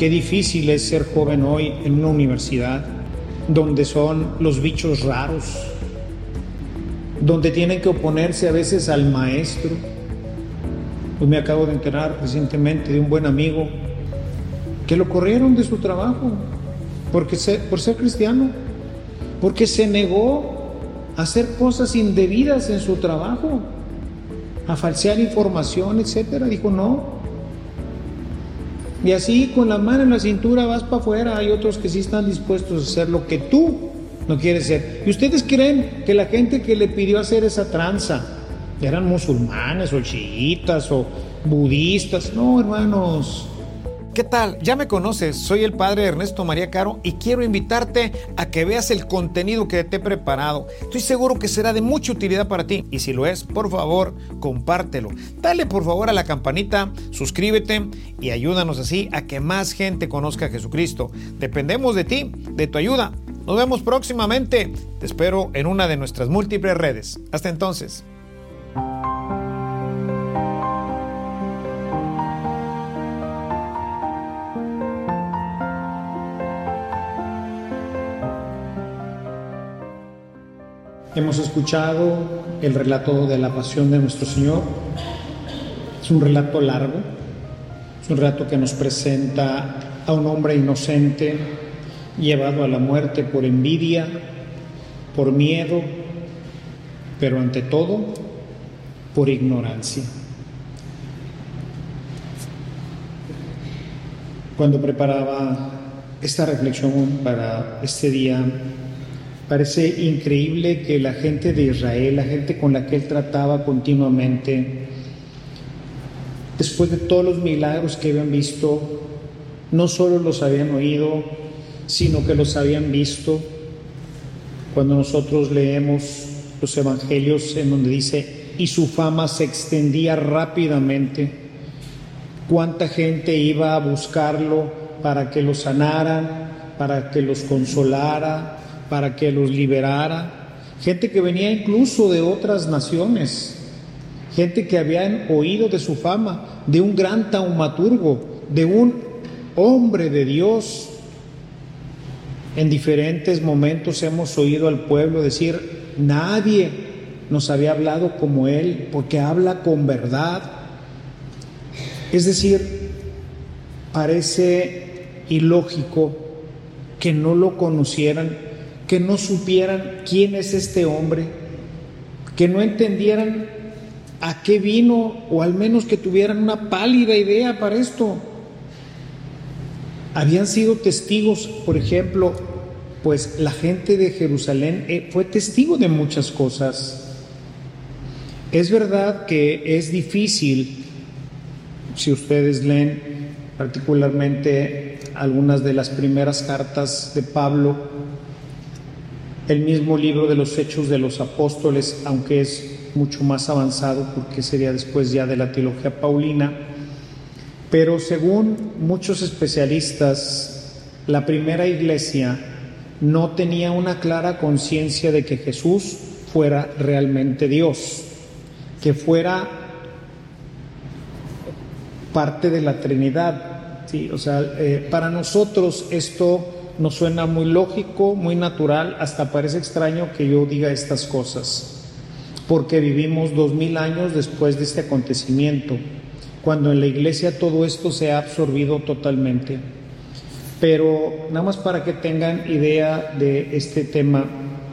qué difícil es ser joven hoy en una universidad donde son los bichos raros, donde tienen que oponerse a veces al maestro. Pues me acabo de enterar recientemente de un buen amigo que lo corrieron de su trabajo por ser cristiano, porque se negó a hacer cosas indebidas en su trabajo, a falsear información, etcétera. Dijo no. Y así con la mano en la cintura vas para afuera. Hay otros que sí están dispuestos a hacer lo que tú no quieres ser. ¿Y ustedes creen que la gente que le pidió hacer esa tranza eran musulmanes o chiitas o budistas? No, hermanos. ¿Qué tal? Ya me conoces, soy el padre Ernesto María Caro y quiero invitarte a que veas el contenido que te he preparado. Estoy seguro que será de mucha utilidad para ti y si lo es, por favor, compártelo. Dale por favor a la campanita, suscríbete y ayúdanos así a que más gente conozca a Jesucristo. Dependemos de ti, de tu ayuda. Nos vemos próximamente. Te espero en una de nuestras múltiples redes. Hasta entonces. Hemos escuchado el relato de la pasión de nuestro Señor. Es un relato largo, es un relato que nos presenta a un hombre inocente llevado a la muerte por envidia, por miedo, pero ante todo por ignorancia. Cuando preparaba esta reflexión para este día, parece increíble que la gente de Israel, la gente con la que él trataba continuamente, después de todos los milagros que habían visto, no solo los habían oído, sino que los habían visto. Cuando nosotros leemos los evangelios en donde dice, y su fama se extendía rápidamente, cuánta gente iba a buscarlo para que los sanaran, para que los consolara, para que los liberara, gente que venía incluso de otras naciones, gente que habían oído de su fama, de un gran taumaturgo, de un hombre de Dios. En diferentes momentos hemos oído al pueblo decir, nadie nos había hablado como él, porque habla con verdad. Es decir, parece ilógico que no lo conocieran, que no supieran quién es este hombre, que no entendieran a qué vino, o al menos que tuvieran una pálida idea para esto. Habían sido testigos, por ejemplo, pues la gente de Jerusalén fue testigo de muchas cosas. Es verdad que es difícil, si ustedes leen particularmente algunas de las primeras cartas de Pablo, el mismo libro de los Hechos de los Apóstoles, aunque es mucho más avanzado porque sería después ya de la teología paulina, pero según muchos especialistas, la primera iglesia no tenía una clara conciencia de que Jesús fuera realmente Dios, que fuera parte de la Trinidad, ¿sí? O sea, para nosotros esto nos suena muy lógico, muy natural, hasta parece extraño que yo diga estas cosas, porque vivimos 2000 años después de este acontecimiento, cuando en la iglesia todo esto se ha absorbido totalmente. Pero nada más para que tengan idea de este tema,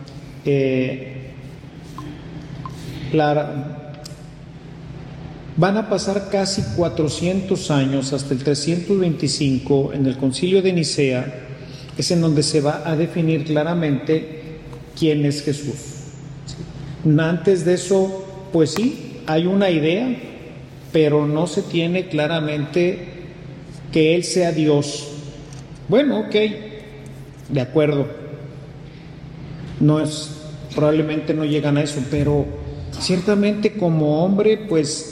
van a pasar casi 400 años, hasta el 325, en el Concilio de Nicea, es en donde se va a definir claramente quién es Jesús. Antes de eso, pues sí, hay una idea, pero no se tiene claramente que Él sea Dios. Bueno, ok, de acuerdo. Probablemente no llegan a eso, pero ciertamente como hombre, pues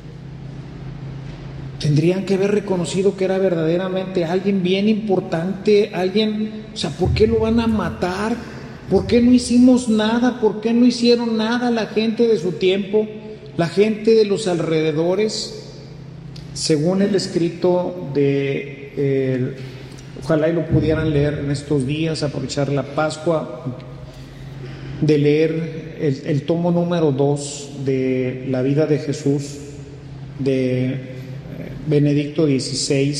tendrían que haber reconocido que era verdaderamente alguien bien importante, alguien, o sea, ¿por qué lo van a matar? ¿Por qué no hicimos nada? ¿Por qué no hicieron nada la gente de su tiempo, la gente de los alrededores? Según el escrito de ojalá y lo pudieran leer en estos días, aprovechar la Pascua, de leer el tomo número 2 de la vida de Jesús, de Benedicto XVI,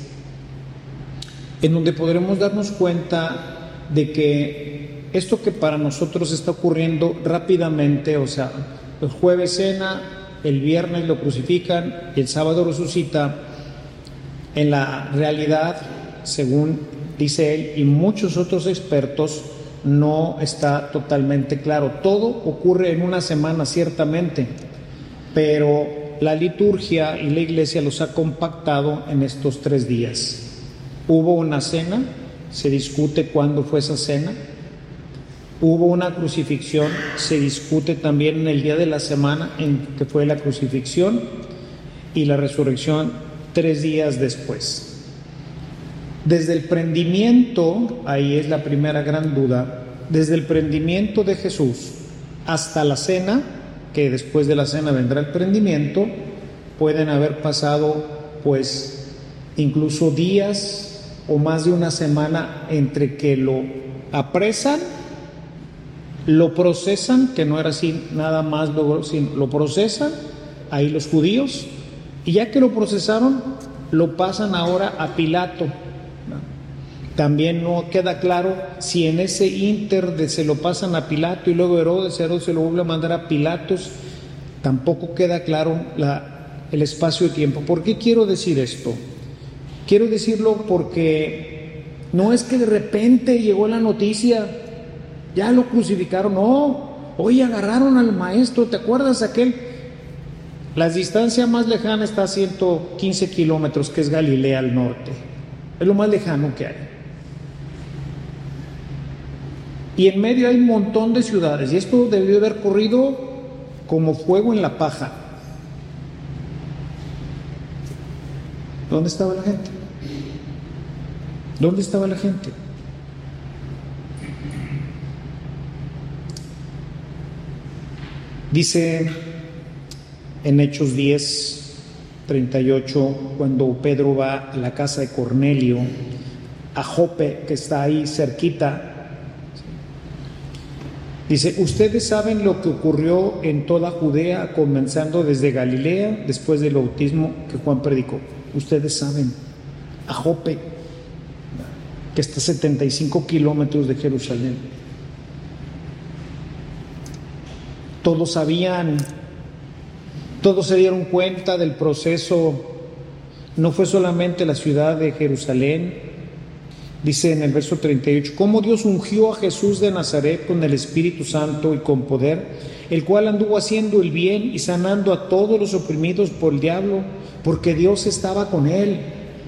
en donde podremos darnos cuenta de que esto que para nosotros está ocurriendo rápidamente, o sea, el jueves cena, el viernes lo crucifican y el sábado resucita, en la realidad, según dice él y muchos otros expertos, no está totalmente claro. Todo ocurre en una semana, ciertamente, pero la liturgia y la iglesia los ha compactado en estos 3 días. Hubo una cena, se discute cuándo fue esa cena. Hubo una crucifixión, se discute también en el día de la semana en que fue la crucifixión, y la resurrección 3 días después. Desde el prendimiento, ahí es la primera gran duda, desde el prendimiento de Jesús hasta la cena, que después de la cena vendrá el prendimiento, pueden haber pasado pues incluso días o más de una semana entre que lo apresan, lo procesan, que no era así nada más, lo procesan ahí los judíos, y ya que lo procesaron, lo pasan ahora a Pilato. También no queda claro si en ese ínter de se lo pasan a Pilato y luego Herodes se lo vuelve a mandar a Pilatos. Tampoco queda claro el espacio de tiempo. ¿Por qué quiero decir esto? Quiero decirlo porque no es que de repente llegó la noticia, ya lo crucificaron, no, hoy agarraron al maestro, ¿te acuerdas aquel? La distancia más lejana está a 115 kilómetros, que es Galilea al norte, es lo más lejano que hay. Y en medio hay un montón de ciudades, y esto debió haber corrido como fuego en la paja. ¿Dónde estaba la gente? ¿Dónde estaba la gente? Dice en Hechos 10:38, cuando Pedro va a la casa de Cornelio, a Jope, que está ahí cerquita, dice: ustedes saben lo que ocurrió en toda Judea, comenzando desde Galilea, después del bautismo que Juan predicó. Ustedes saben, a Jope, que está a 75 kilómetros de Jerusalén. Todos sabían, todos se dieron cuenta del proceso. No fue solamente la ciudad de Jerusalén. Dice en el verso 38, cómo Dios ungió a Jesús de Nazaret con el Espíritu Santo y con poder, el cual anduvo haciendo el bien y sanando a todos los oprimidos por el diablo, porque Dios estaba con él.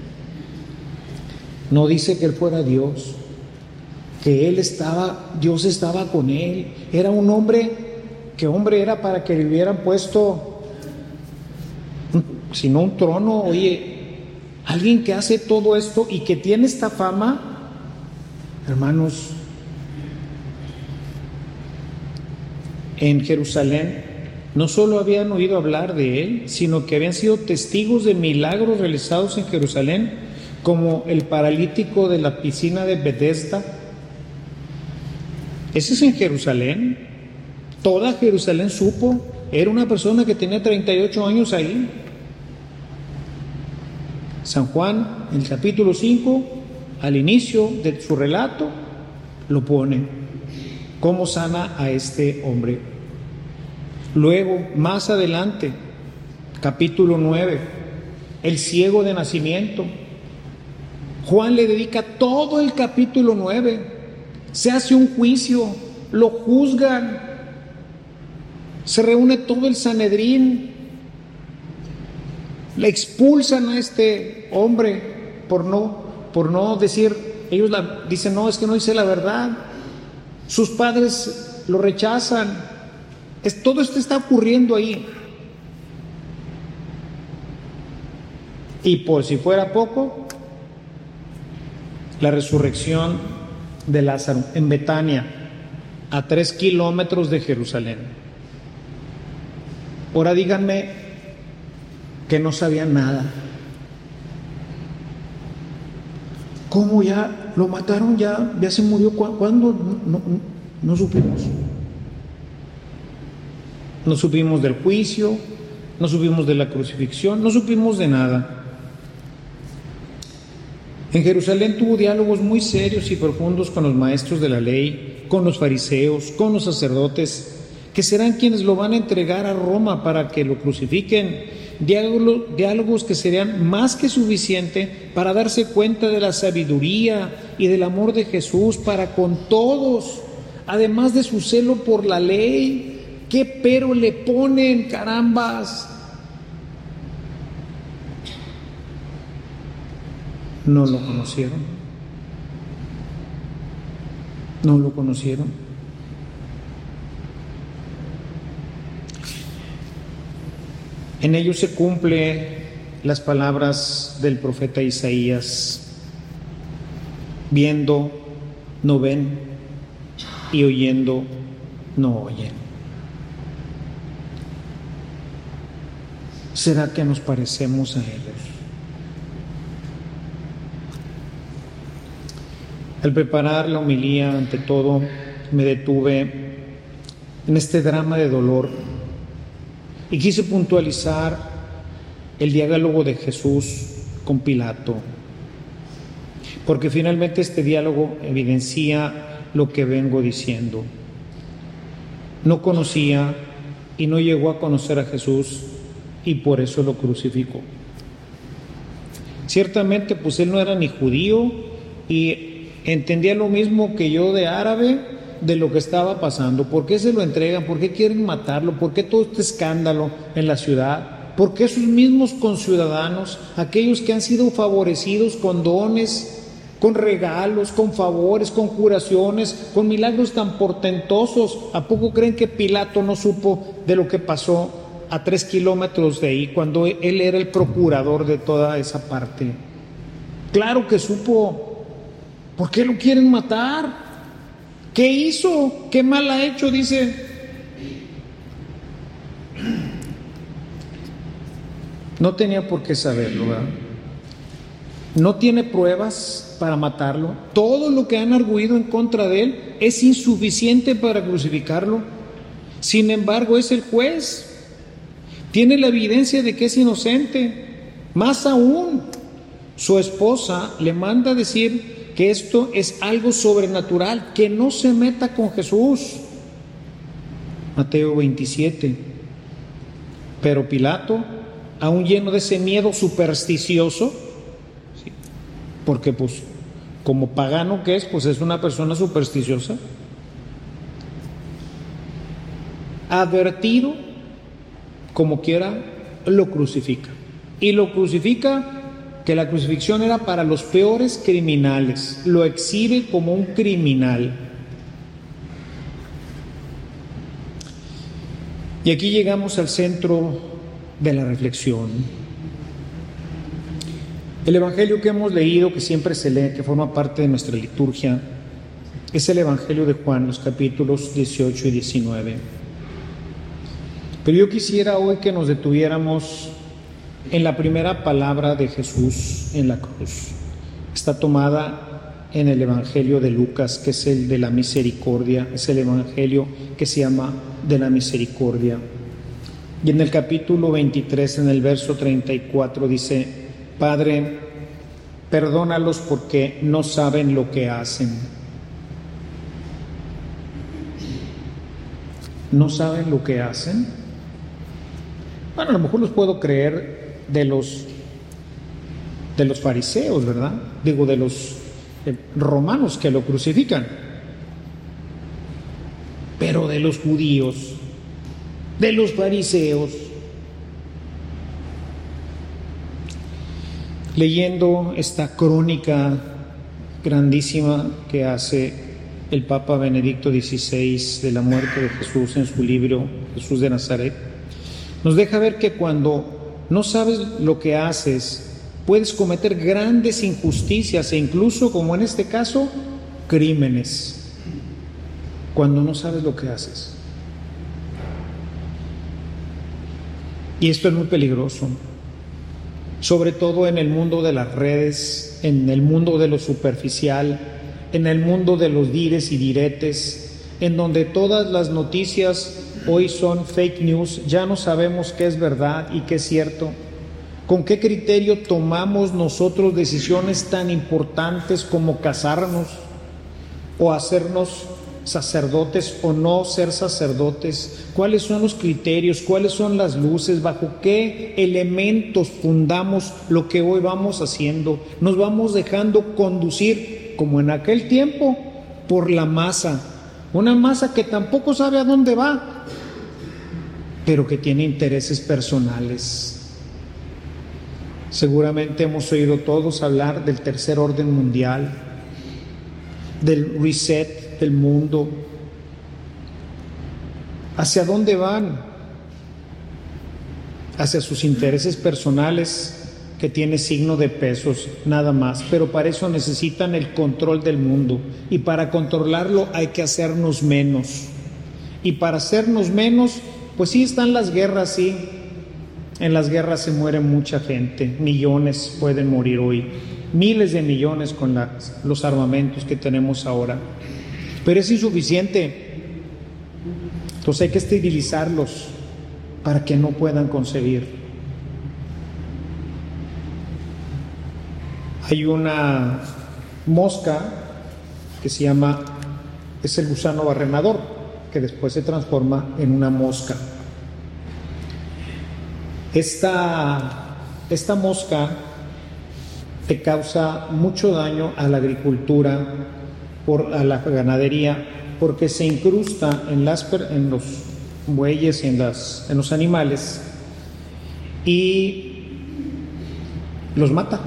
No dice que él fuera Dios, que Dios estaba con él. Era un hombre, que hombre era para que le hubieran puesto, si no un trono, oye, alguien que hace todo esto y que tiene esta fama, hermanos. En Jerusalén no solo habían oído hablar de él, sino que habían sido testigos de milagros realizados en Jerusalén, como el paralítico de la piscina de Bethesda. Ese es en Jerusalén. Toda Jerusalén supo. Era una persona que tenía 38 años ahí. San Juan, en el capítulo 5, al inicio de su relato, lo pone, cómo sana a este hombre. Luego, más adelante, capítulo 9, el ciego de nacimiento. Juan le dedica todo el capítulo 9. Se hace un juicio, lo juzgan, se reúne todo el Sanedrín, le expulsan a este hombre por no decir, ellos dicen, no, es que no dice la verdad. Sus padres lo rechazan. Todo esto está ocurriendo ahí. Y por si fuera poco, la resurrección de Lázaro en Betania, a 3 kilómetros de Jerusalén. Ahora díganme que no sabían nada. ¿Cómo ya lo mataron? ¿Ya se murió? ¿Cuándo? No supimos. No supimos del juicio, no supimos de la crucifixión, no supimos de nada. En Jerusalén tuvo diálogos muy serios y profundos con los maestros de la ley, con los fariseos, con los sacerdotes, que serán quienes lo van a entregar a Roma para que lo crucifiquen. Diálogos que serían más que suficiente para darse cuenta de la sabiduría y del amor de Jesús para con todos, además de su celo por la ley. ¿Qué pero le ponen, carambas? No lo conocieron. No lo conocieron. En ello se cumple las palabras del profeta Isaías: viendo no ven y oyendo no oyen. ¿Será que nos parecemos a ellos? Al preparar la homilía, ante todo, me detuve en este drama de dolor y quise puntualizar el diálogo de Jesús con Pilato, porque finalmente este diálogo evidencia lo que vengo diciendo. No conocía y no llegó a conocer a Jesús y por eso lo crucificó. Ciertamente, pues él no era ni judío y entendía lo mismo que yo de árabe de lo que estaba pasando. ¿Por qué se lo entregan? ¿Por qué quieren matarlo? ¿Por qué todo este escándalo en la ciudad? ¿Por qué sus mismos conciudadanos, aquellos que han sido favorecidos con dones, con regalos, con favores, con curaciones, con milagros tan portentosos, a poco creen que Pilato no supo de lo que pasó a 3 kilómetros de ahí, cuando él era el procurador de toda esa parte? Claro que supo. ¿Por qué lo quieren matar? ¿Qué hizo? ¿Qué mal ha hecho? Dice. No tenía por qué saberlo, ¿verdad? No tiene pruebas para matarlo. Todo lo que han arguido en contra de él es insuficiente para crucificarlo. Sin embargo, es el juez. Tiene la evidencia de que es inocente. Más aún, su esposa le manda a decir que esto es algo sobrenatural, que no se meta con Jesús. Mateo 27. Pero Pilato, aún lleno de ese miedo supersticioso, ¿sí? Porque pues como pagano que es, pues es una persona supersticiosa, advertido como quiera, lo crucifica. Y lo crucifica, que la crucifixión era para los peores criminales, lo exhibe como un criminal. Y aquí llegamos al centro de la reflexión. El evangelio que hemos leído, que siempre se lee, que forma parte de nuestra liturgia, es el evangelio de Juan, los capítulos 18 y 19. Pero yo quisiera hoy que nos detuviéramos en la primera palabra de Jesús en la cruz. Está tomada en el Evangelio de Lucas, que es el de la misericordia, es el Evangelio que se llama de la misericordia. Y en el capítulo 23, en el verso 34, dice: Padre, perdónalos porque no saben lo que hacen. ¿No saben lo que hacen? Bueno, a lo mejor los puedo creer de los fariseos, ¿verdad? Digo, de los romanos que lo crucifican. Pero de los judíos, de los fariseos. Leyendo esta crónica grandísima que hace el Papa Benedicto XVI de la muerte de Jesús en su libro Jesús de Nazaret, nos deja ver que cuando no sabes lo que haces, puedes cometer grandes injusticias e incluso, como en este caso, crímenes, cuando no sabes lo que haces. Y esto es muy peligroso, sobre todo en el mundo de las redes, es en el mundo de lo superficial, en el mundo de los dires y diretes, en donde todas las noticias hoy son fake news, ya no sabemos qué es verdad y qué es cierto. ¿Con qué criterio tomamos nosotros decisiones tan importantes como casarnos o hacernos sacerdotes o no ser sacerdotes? ¿Cuáles son los criterios? ¿Cuáles son las luces? ¿Bajo qué elementos fundamos lo que hoy vamos haciendo? Nos vamos dejando conducir, como en aquel tiempo, por la masa. Una masa que tampoco sabe a dónde va, pero que tiene intereses personales. Seguramente hemos oído todos hablar del tercer orden mundial, del reset del mundo. ¿Hacia dónde van? Hacia sus intereses personales, que tiene signo de pesos, nada más, pero para eso necesitan el control del mundo, y para controlarlo hay que hacernos menos, y para hacernos menos, pues sí están las guerras, sí. En las guerras se muere mucha gente, millones pueden morir hoy, miles de millones con los armamentos que tenemos ahora, pero es insuficiente. Entonces hay que esterilizarlos para que no puedan concebir. Hay una mosca que se llama, es el gusano barrenador, que después se transforma en una mosca. Esta mosca te causa mucho daño a la agricultura, a la ganadería, porque se incrusta en los bueyes y en los animales y los mata.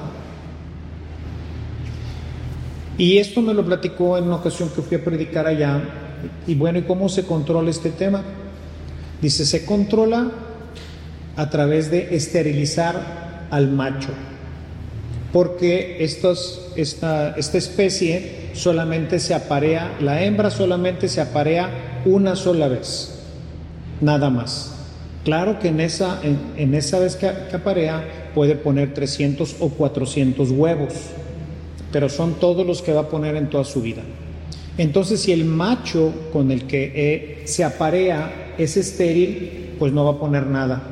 Y esto me lo platicó en una ocasión que fui a predicar allá. Y bueno, ¿y cómo se controla este tema? Dice, se controla a través de esterilizar al macho, porque esta especie solamente se aparea, la hembra solamente se aparea una sola vez, nada más. Claro que en esa vez que aparea puede poner 300 o 400 huevos, pero son todos los que va a poner en toda su vida. Entonces, si el macho con el que se aparea es estéril, pues no va a poner nada.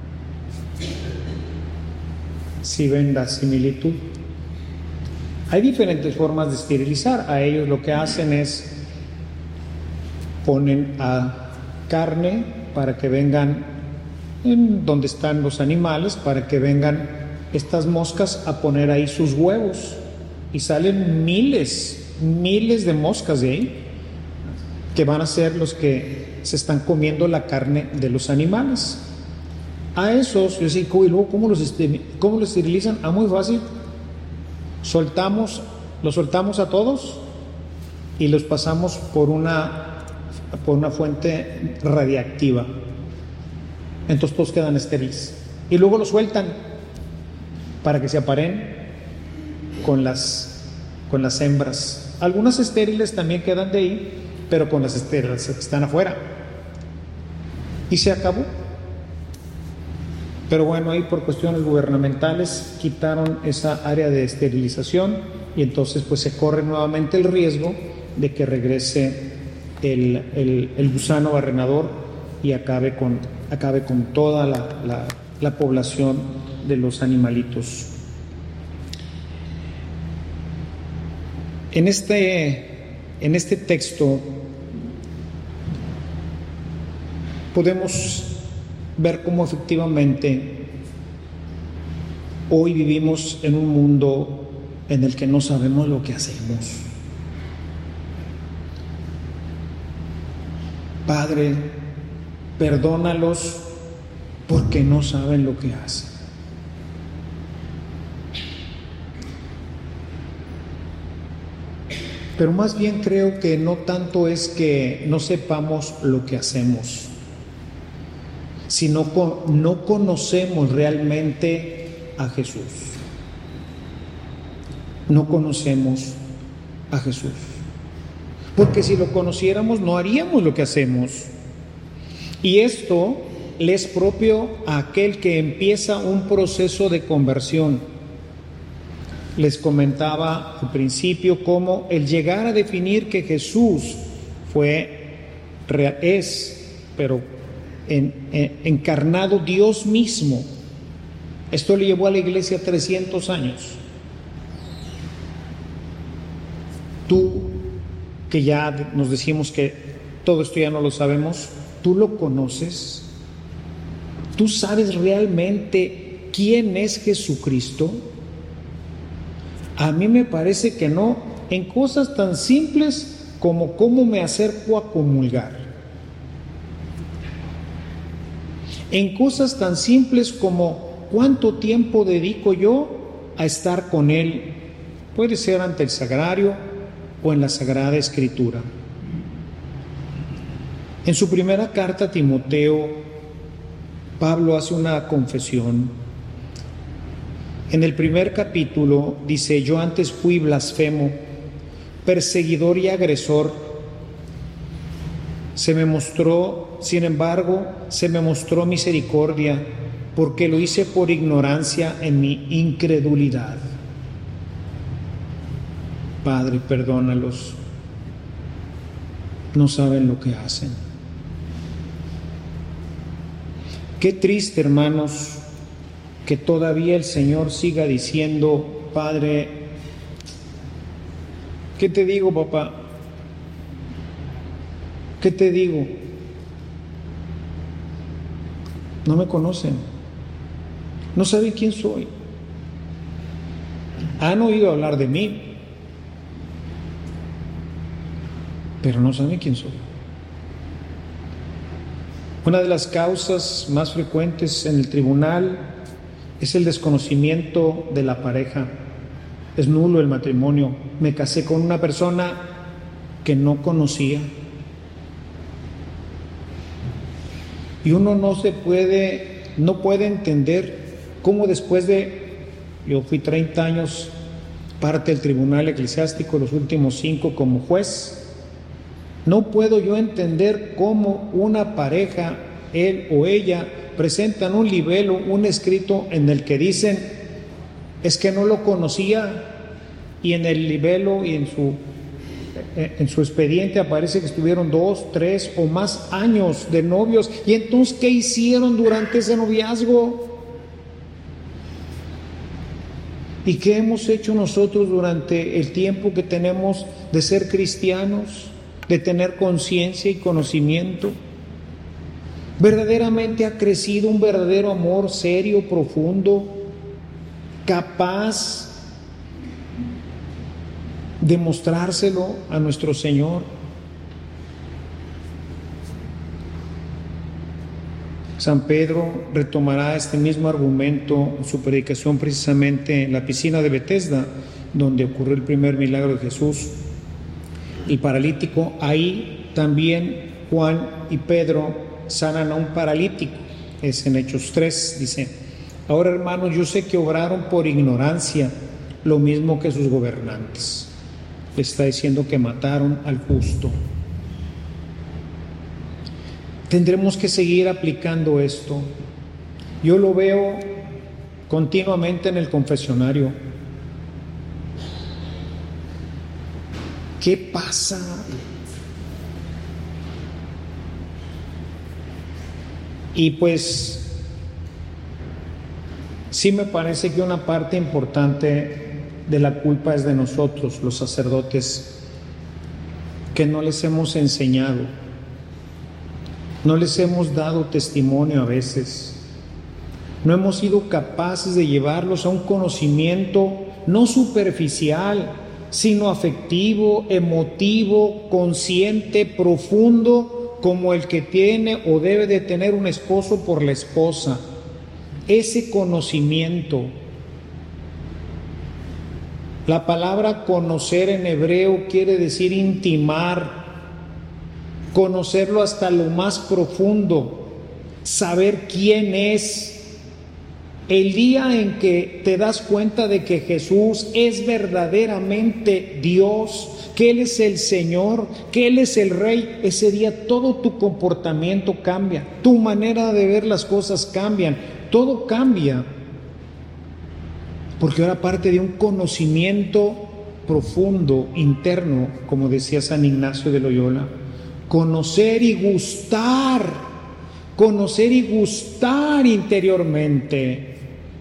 Si ven la similitud. Hay diferentes formas de esterilizar. A ellos lo que hacen es ponen a carne para que vengan en donde están los animales, para que vengan estas moscas a poner ahí sus huevos, y salen miles de moscas de ahí, que van a ser los que se están comiendo la carne de los animales. A esos, yo decía, y luego ¿cómo los esterilizan? Muy fácil. Los soltamos a todos y los pasamos por una fuente radiactiva. Entonces todos quedan estériles. Y luego los sueltan para que se aparen con las hembras. Algunas estériles también quedan de ahí, pero con las estériles que están afuera. Y se acabó. Pero bueno, ahí por cuestiones gubernamentales quitaron esa área de esterilización, y entonces pues se corre nuevamente el riesgo de que regrese el gusano barrenador y acabe con toda la población de los animalitos. En este texto podemos ver cómo efectivamente hoy vivimos en un mundo en el que no sabemos lo que hacemos. Padre, perdónalos porque no saben lo que hacen. Pero más bien creo que no tanto es que no sepamos lo que hacemos, sino no conocemos realmente a Jesús. No conocemos a Jesús. Porque si lo conociéramos no haríamos lo que hacemos. Y esto le es propio a aquel que empieza un proceso de conversión. les comentaba al principio cómo el llegar a definir que Jesús pero encarnado Dios mismo, esto le llevó a la iglesia 300 años. Tú, que ya nos decimos que todo esto ya no lo sabemos, ¿tú lo conoces? ¿Tú sabes realmente quién es Jesucristo? A mí me parece que no, en cosas tan simples como cómo me acerco a comulgar, en cosas tan simples como cuánto tiempo dedico yo a estar con Él, puede ser ante el sagrario o en la Sagrada Escritura. En su primera carta a Timoteo, Pablo hace una confesión. En el primer capítulo dice: yo antes fui blasfemo, perseguidor y agresor. Sin embargo, se me mostró misericordia, porque lo hice por ignorancia en mi incredulidad. Padre, perdónalos, no saben lo que hacen. Qué triste, hermanos, que todavía el Señor siga diciendo: Padre, ¿qué te digo, papá? ¿Qué te digo? No me conocen, no saben quién soy. Han oído hablar de mí, pero no saben quién soy. Una de las causas más frecuentes en el tribunal es el desconocimiento de la pareja. Es nulo el matrimonio. Me casé con una persona que no conocía. Y uno no puede entender cómo después yo fui 30 años parte del tribunal eclesiástico, los últimos 5 como juez. No puedo yo entender cómo una pareja, él o ella, presentan un libelo, un escrito en el que dicen: es que no lo conocía, y en el libelo y en su expediente aparece que estuvieron 2, 3 o más años de novios. Y entonces, ¿qué hicieron durante ese noviazgo? ¿Y qué hemos hecho nosotros durante el tiempo que tenemos de ser cristianos, de tener conciencia y conocimiento? ¿Verdaderamente ha crecido un verdadero amor serio, profundo, capaz de mostrárselo a nuestro Señor? San Pedro retomará este mismo argumento en su predicación precisamente en la piscina de Betesda, donde ocurrió el primer milagro de Jesús. El paralítico, ahí también Juan y Pedro sanan a un paralítico. Es en Hechos 3, dice: ahora, hermanos, yo sé que obraron por ignorancia, lo mismo que sus gobernantes. Le está diciendo que mataron al justo. Tendremos que seguir aplicando esto. Yo lo veo continuamente en el confesionario. ¿Qué pasa? Y pues sí me parece que una parte importante de la culpa es de nosotros, los sacerdotes, que no les hemos enseñado, no les hemos dado testimonio a veces, no hemos sido capaces de llevarlos a un conocimiento no superficial, sino afectivo, emotivo, consciente, profundo, como el que tiene o debe de tener un esposo por la esposa. Ese conocimiento. La palabra conocer en hebreo quiere decir intimar, conocerlo hasta lo más profundo, saber quién es. El día en que te das cuenta de que Jesús es verdaderamente Dios, que Él es el Señor, que Él es el Rey, ese día todo tu comportamiento cambia, tu manera de ver las cosas cambian, todo cambia. porque era parte de un conocimiento profundo, interno, como decía San Ignacio de Loyola. Conocer y gustar interiormente.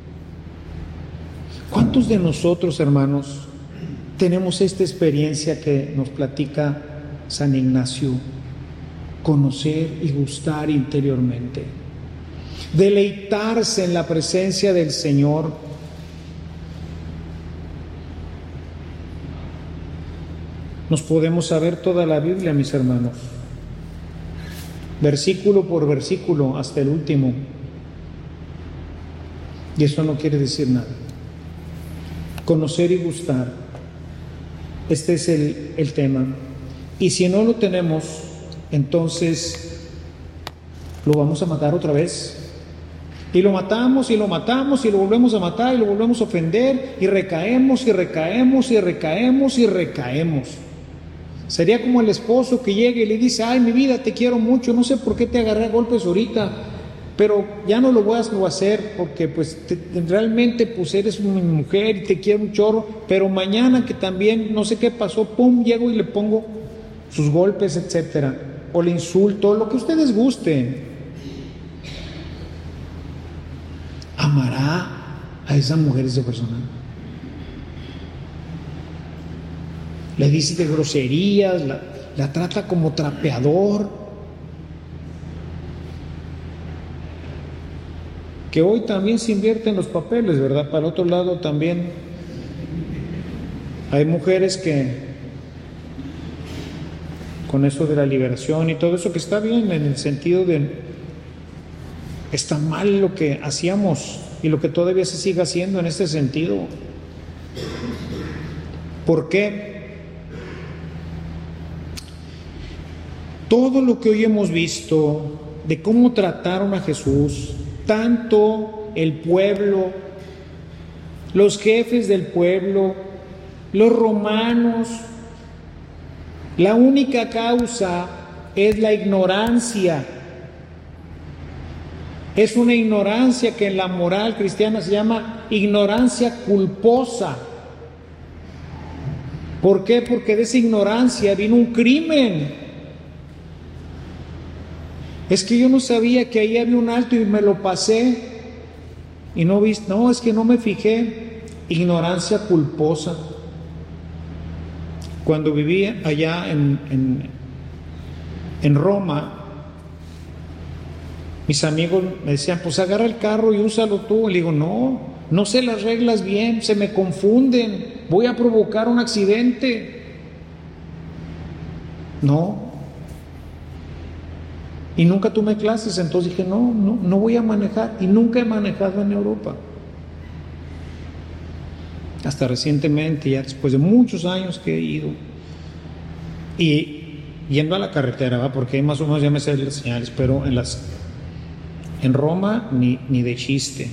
¿Cuántos de nosotros, hermanos, tenemos esta experiencia que nos platica San Ignacio? Conocer y gustar interiormente. Deleitarse en la presencia del Señor. Nos podemos saber toda la Biblia, mis hermanos, versículo por versículo hasta el último, y eso no quiere decir nada. Conocer y gustar, este es el tema. Y si no lo tenemos, entonces lo vamos a matar otra vez. Y lo matamos, y lo matamos, y lo volvemos a matar, y lo volvemos a ofender, y recaemos, y recaemos, y recaemos, y recaemos. Sería como el esposo que llega y le dice: ay, mi vida, te quiero mucho, no sé por qué te agarré a golpes ahorita, pero ya no lo voy a hacer, porque pues realmente pues eres mi mujer y te quiero un chorro, pero mañana que también no sé qué pasó, pum, llego y le pongo sus golpes, etcétera, o le insulto, lo que ustedes gusten. ¿Amará a esa mujer, esa persona? Le dice de groserías, la trata como trapeador. Que hoy también se invierten los papeles, ¿verdad? Para el otro lado también hay mujeres que, con eso de la liberación y todo eso, que está bien en el sentido de, está mal lo que hacíamos y lo que todavía se sigue haciendo en este sentido. ¿Por qué? Todo lo que hoy hemos visto de cómo trataron a Jesús, tanto el pueblo, los jefes del pueblo, los romanos, la única causa es la ignorancia. Es una ignorancia que en la moral cristiana se llama ignorancia culposa. ¿Por qué? Porque de esa ignorancia vino un crimen. Es que yo no sabía que ahí había un alto y me lo pasé y no vi, no, es que no me fijé. Ignorancia culposa. Cuando vivía allá en Roma, mis amigos me decían: pues agarra el carro y úsalo tú. Le digo: no sé las reglas bien, se me confunden, voy a provocar un accidente. No. Y nunca tomé clases, entonces dije: no voy a manejar, y nunca he manejado en Europa. Hasta recientemente, ya después de muchos años que he ido. Y yendo a la carretera, ¿va? Porque más o menos ya me sé las señales, pero en Roma ni de chiste.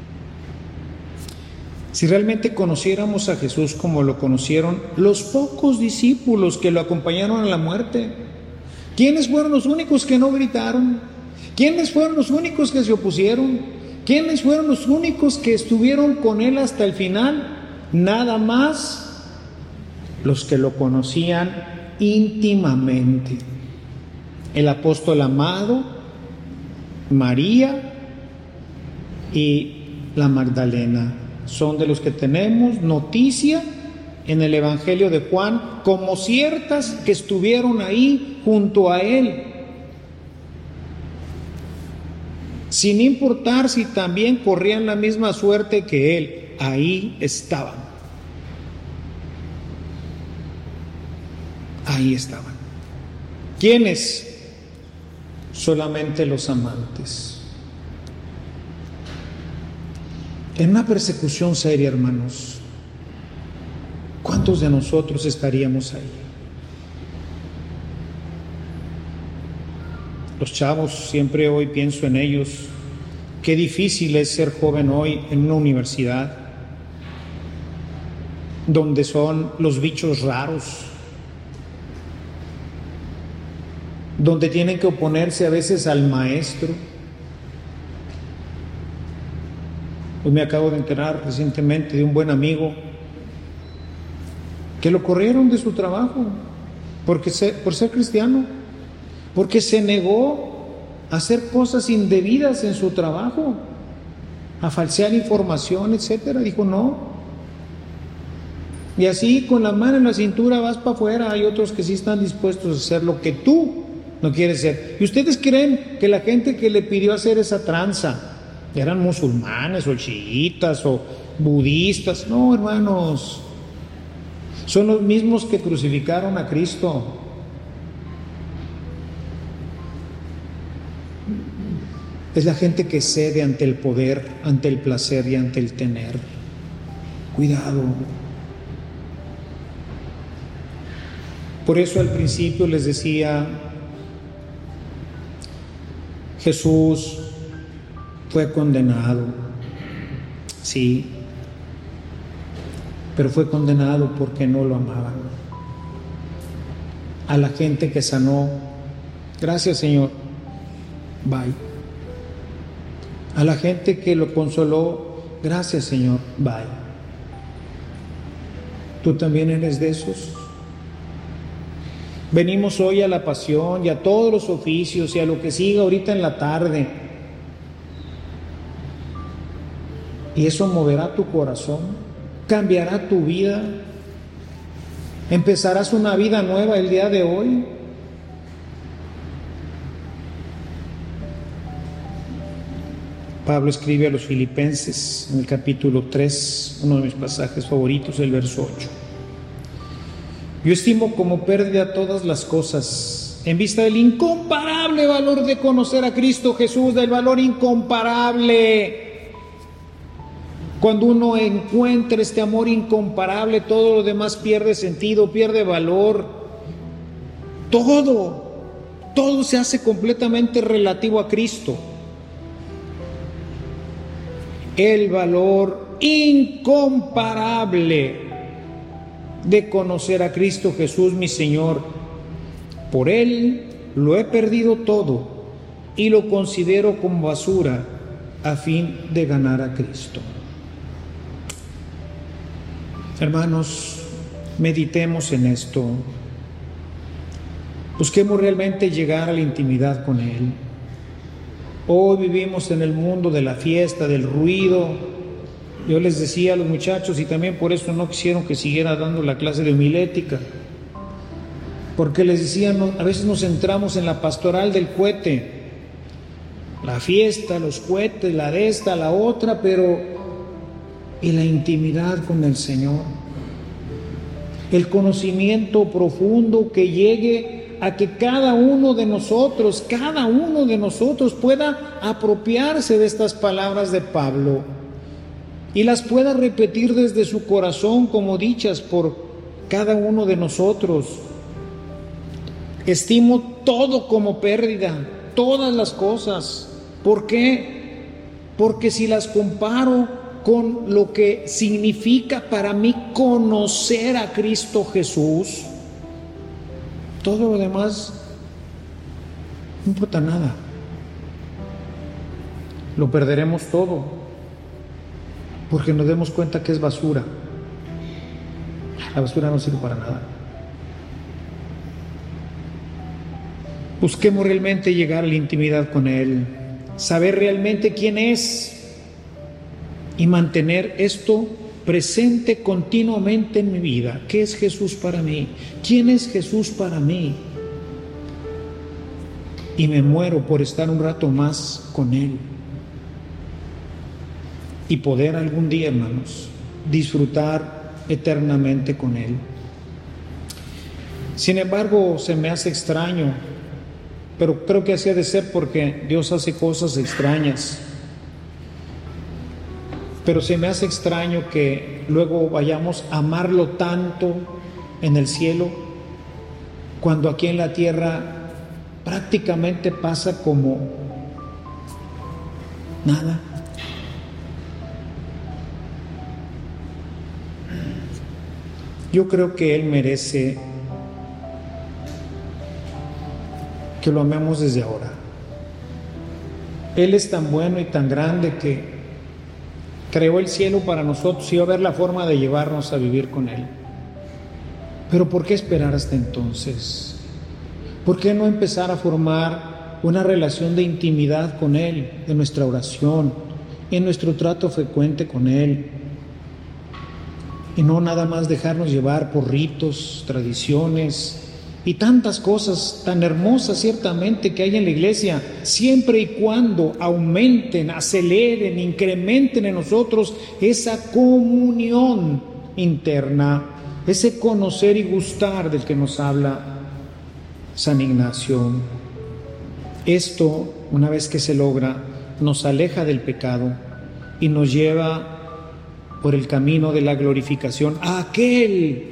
Si realmente conociéramos a Jesús como lo conocieron los pocos discípulos que lo acompañaron a la muerte, ¿quiénes fueron los únicos que no gritaron? ¿Quiénes fueron los únicos que se opusieron? ¿Quiénes fueron los únicos que estuvieron con él hasta el final? Nada más los que lo conocían íntimamente. El apóstol amado, María y la Magdalena son de los que tenemos noticia en el Evangelio de Juan como ciertas que estuvieron ahí junto a él, sin importar si también corrían la misma suerte que él, ahí estaban. Ahí estaban. ¿Quiénes? Solamente los amantes. En una persecución seria, hermanos, ¿cuántos de nosotros estaríamos ahí? Los chavos, siempre hoy pienso en ellos. Qué difícil es ser joven hoy en una universidad donde son los bichos raros, donde tienen que oponerse a veces al maestro, Hoy me acabo de enterar recientemente de un buen amigo que lo corrieron de su trabajo por ser cristiano, porque se negó a hacer cosas indebidas en su trabajo, a falsear información, etcétera. Dijo no. Y así con la mano en la cintura vas para afuera. Hay otros que sí están dispuestos a hacer lo que tú no quieres hacer. ¿Y ustedes creen que la gente que le pidió hacer esa tranza eran musulmanes o chiitas o budistas? No, hermanos, son los mismos que crucificaron a Cristo. Es la gente que cede ante el poder, ante el placer y ante el tener. Cuidado. Por eso al principio les decía, Jesús fue condenado, sí, pero fue condenado porque no lo amaban. A la gente que sanó, gracias Señor, bye. A la gente que lo consoló, gracias Señor, bye. ¿Tú también eres de esos? Venimos hoy a la pasión y a todos los oficios y a lo que siga ahorita en la tarde. Y eso moverá tu corazón, cambiará tu vida, empezarás una vida nueva el día de hoy. Pablo escribe a los Filipenses en el capítulo 3, uno de mis pasajes favoritos, el verso 8. Yo estimo como pérdida todas las cosas en vista del incomparable valor de conocer a Cristo Jesús, del valor incomparable. Cuando uno encuentra este amor incomparable, todo lo demás pierde sentido, pierde valor. Todo se hace completamente relativo a Cristo. El valor incomparable de conocer a Cristo Jesús, mi Señor. Por Él lo he perdido todo y lo considero como basura a fin de ganar a Cristo. Hermanos, meditemos en esto. Busquemos realmente llegar a la intimidad con Él. Hoy vivimos en el mundo de la fiesta, del ruido. Yo les decía a los muchachos, y también por eso no quisieron que siguiera dando la clase de homilética, porque les decía, a veces nos centramos en la pastoral del cohete, la fiesta, los cohetes, la de esta, la otra, pero ¿y la intimidad con el Señor? El conocimiento profundo que llegue a que cada uno de nosotros pueda apropiarse de estas palabras de Pablo y las pueda repetir desde su corazón como dichas por cada uno de nosotros. Estimo todo como pérdida, todas las cosas. ¿Por qué? Porque si las comparo con lo que significa para mí conocer a Cristo Jesús, todo lo demás no importa nada. Lo perderemos todo porque nos demos cuenta que es basura. La basura no sirve para nada. Busquemos realmente llegar a la intimidad con Él, saber realmente quién es y mantener esto presente continuamente en mi vida. ¿Qué es Jesús para mí? ¿Quién es Jesús para mí? Y me muero por estar un rato más con Él y poder algún día, hermanos, disfrutar eternamente con Él. Sin embargo, se me hace extraño, pero creo que así ha de ser porque Dios hace cosas extrañas. Pero se me hace extraño que luego vayamos a amarlo tanto en el cielo, cuando aquí en la tierra prácticamente pasa como nada. Yo creo que Él merece que lo amemos desde ahora. Él es tan bueno y tan grande que creó el cielo para nosotros y va a ver la forma de llevarnos a vivir con Él. Pero ¿por qué esperar hasta entonces? ¿Por qué no empezar a formar una relación de intimidad con Él, en nuestra oración, en nuestro trato frecuente con Él? Y no nada más dejarnos llevar por ritos, tradiciones y tantas cosas tan hermosas ciertamente que hay en la iglesia, siempre y cuando aumenten, aceleren, incrementen en nosotros esa comunión interna, ese conocer y gustar del que nos habla San Ignacio. Esto, una vez que se logra, nos aleja del pecado y nos lleva por el camino de la glorificación a aquel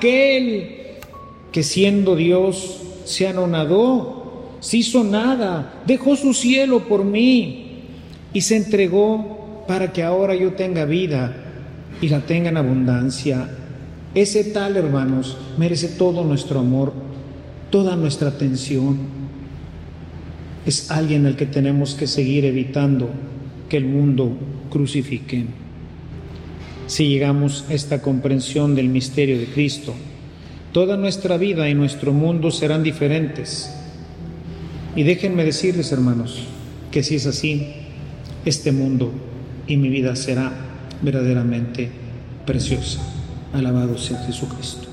que siendo Dios se anonadó, se hizo nada, dejó su cielo por mí y se entregó para que ahora yo tenga vida y la tenga en abundancia. Ese tal, hermanos, merece todo nuestro amor, toda nuestra atención. Es alguien al que tenemos que seguir evitando que el mundo crucifique. Si llegamos a esta comprensión del misterio de Cristo, toda nuestra vida y nuestro mundo serán diferentes. Y déjenme decirles, hermanos, que si es así, este mundo y mi vida será verdaderamente preciosa. Alabado sea Jesucristo.